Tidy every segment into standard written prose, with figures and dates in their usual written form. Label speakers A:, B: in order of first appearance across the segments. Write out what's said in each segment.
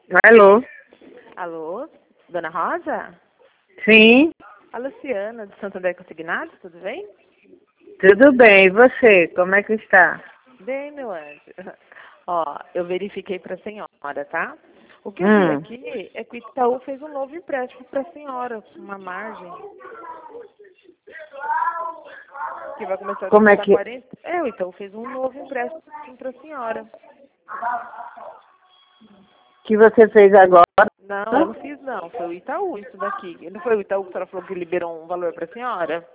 A: Alô?
B: Alô, Dona Rosa?
A: Sim,
B: A Luciana, de Santo André Consignado, tudo bem?
A: tudo bem. E você, como é que está?
B: Bem, meu anjo. Ó, eu verifiquei para a senhora, tá? O que eu vi aqui é que o Itaú fez um novo empréstimo para a senhora, com uma margem que vai começar a
A: Como é
B: descontar
A: que...
B: 40. É, o Itaú fez um novo empréstimo para a senhora.
A: que você fez agora?
B: Não, eu não fiz não, foi o Itaú isso daqui. Não foi o Itaú que a senhora falou que liberou um valor para a senhora?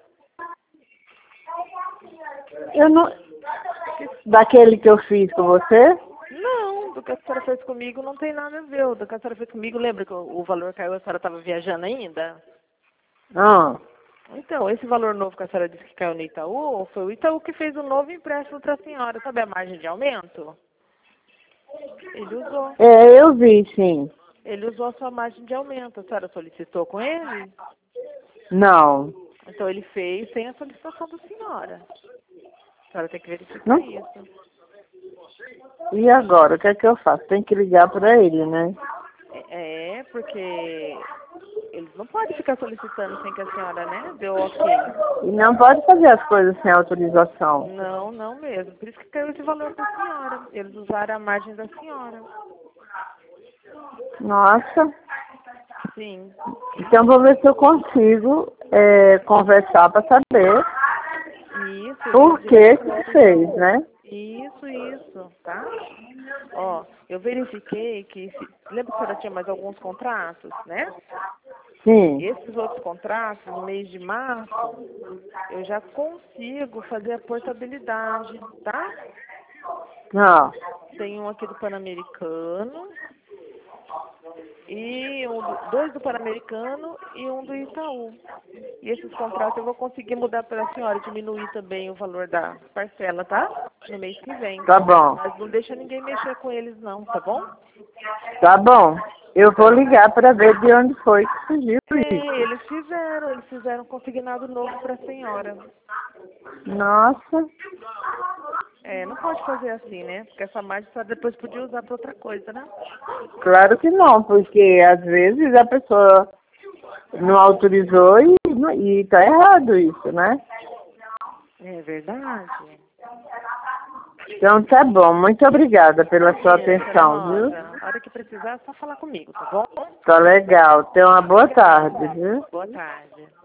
A: Eu não... Daquele que eu fiz com você?
B: Não, do que a senhora fez comigo não tem nada a ver. O do que a senhora fez comigo, lembra que o valor caiu, a senhora estava viajando ainda?
A: Ah,
B: Então, esse valor novo que a senhora disse que caiu no Itaú, foi o Itaú que fez um novo empréstimo para a senhora. Sabe a margem de aumento? Ele usou.
A: eu vi, sim.
B: Ele usou a sua margem de aumento. A senhora solicitou com ele?
A: Não.
B: Então, ele fez sem a solicitação da senhora. A senhora tem que verificar
A: Não?
B: isso.
A: E agora, o que é que eu faço? Tem que ligar para ele, né?
B: É, porque eles não podem ficar solicitando sem que a senhora, né, deu ok.
A: E não pode fazer as coisas sem autorização.
B: Não, não mesmo. Por isso que caiu esse valor para a senhora. Eles usaram a margem da senhora.
A: Nossa.
B: Sim.
A: Então, vou ver se eu consigo conversar para saber
B: Isso,
A: por que que fez, né?
B: isso, tá? Ó, eu verifiquei que, lembra que a senhora tinha mais alguns contratos, né?
A: Sim.
B: Esses outros contratos, no mês de março, eu já consigo fazer a portabilidade, tá?
A: Não.
B: Tem um aqui do Pan-Americano, e dois do Pan-Americano e um do Itaú. E esses contratos eu vou conseguir mudar para a senhora, diminuir também o valor da parcela, tá? No mês que vem.
A: Tá bom.
B: Mas não deixa ninguém mexer com eles não, tá bom?
A: Tá bom. Eu vou ligar para ver de onde foi que surgiu isso.
B: Eles fizeram um consignado novo para a senhora.
A: Nossa.
B: É, não pode fazer assim, né? Porque essa margem só depois podia usar para outra coisa, né?
A: Claro que não, porque às vezes a pessoa não autorizou e tá errado isso, né?
B: É verdade.
A: Então tá bom. Muito obrigada pela sua
B: Imagina, Dona
A: atenção, viu?
B: Rosa. A hora que precisar, é só falar comigo, tá bom?
A: Tá legal. Tenha uma boa tarde, viu?
B: Boa tarde.